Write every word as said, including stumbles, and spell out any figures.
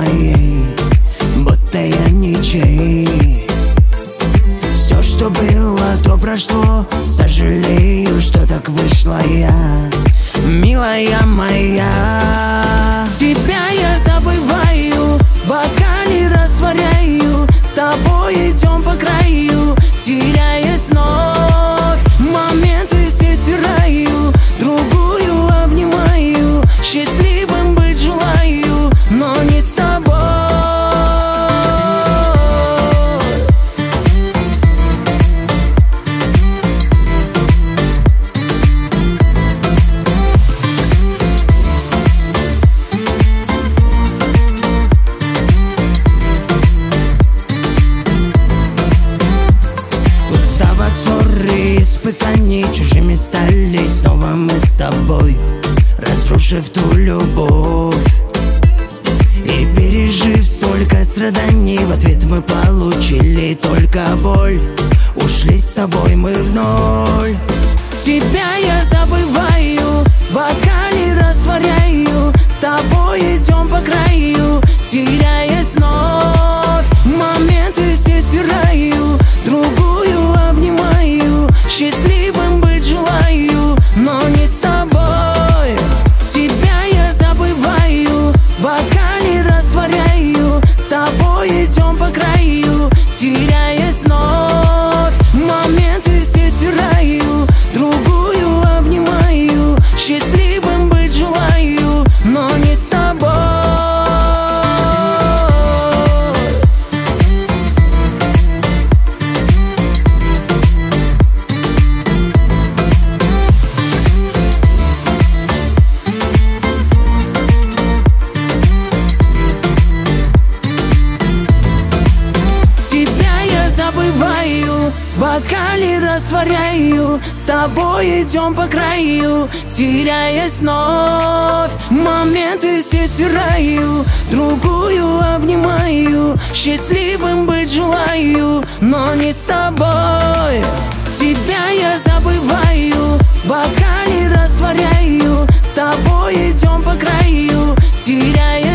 моей, будто я ничей. Все, что было, то прошло. Сожалею, что так вышло я, милая моя. Тебя я забываю, в бокале растворяю. С тобой идем по краю, теряясь вновь. Моменты все стираю, другую обнимаю. Счастливым быть желаю, но не с тобой. Испытаний чужими стали, снова мы с тобой, разрушив ту любовь. И пережив столько страданий, в ответ мы получили только боль. Ушли с тобой мы в ноль. Тебя я забываю, в бокале растворяю. С тобой идем по краю, теряясь вновь. Моменты все стираю, другую обнимаю. Счастливым быть желаю, но не с тобой. Тебя я забываю, в бокале растворяю. С тобой идем по краю, теряясь вновь. Моменты все стираю, другую обнимаю. Счастливым быть желаю, но не с тобой. Забываю, в бокале растворяю. С тобой идем по краю, теряясь вновь. Моменты все стираю, другую обнимаю. Счастливым быть желаю, но не с тобой. Тебя я забываю, в бокале растворяю. С тобой идем по краю, теряясь